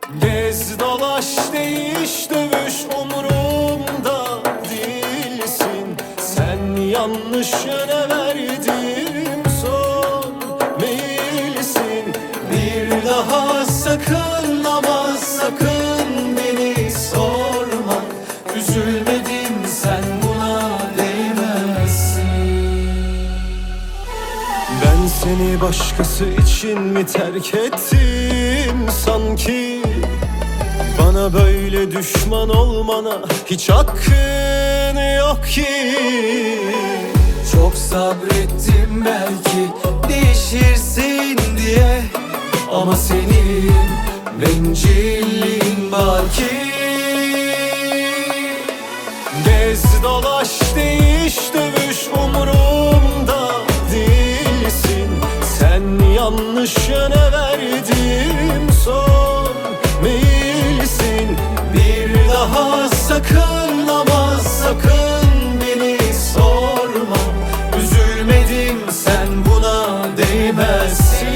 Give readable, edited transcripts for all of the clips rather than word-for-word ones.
Gez dolaş değiş dövüş umurumda değilsin. Sen yanlış yöne verdim son meyilsin. Bir daha sakın ama sakın beni sorma. Üzülmedim, sen buna değmezsin. Ben seni başkası için mi terk ettim sanki? Bana böyle düşman olmana hiç hakkın yok ki. Çok sabrettim belki değişirsin diye, ama senin bencilliğin baki. Gez dolaş değiş dövüş umurumda değilsin. Sen yanlış yöne verdim son meyilsin. Bir daha sakın ama sakın beni sorma. Üzülmedim, sen buna değmezsin.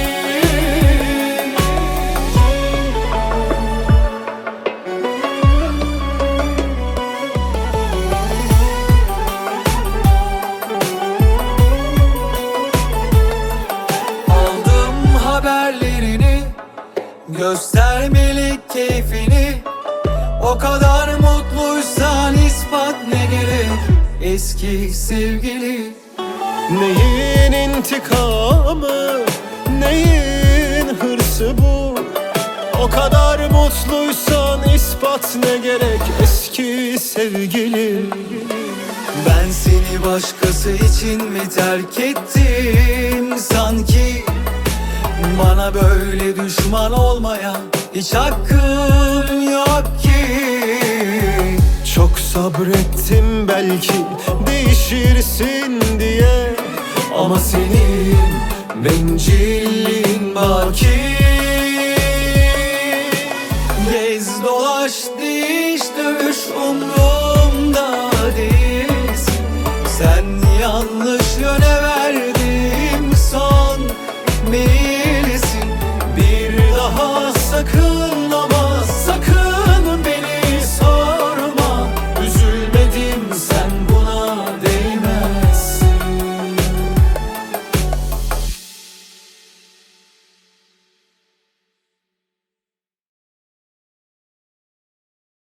Aldım haberlerini, göstermelik keyfini. O kadar mutluysan ispat ne gerek eski sevgili. Neyin intikamı, neyin hırsı bu? O kadar mutluysan ispat ne gerek eski sevgilim. Ben seni başkası için mi terk ettim sanki? Bana böyle düşman olmaya hiç hakkım yok ki. Çok sabrettim belki değişirsin diye, Ama senin bencilliğin baki.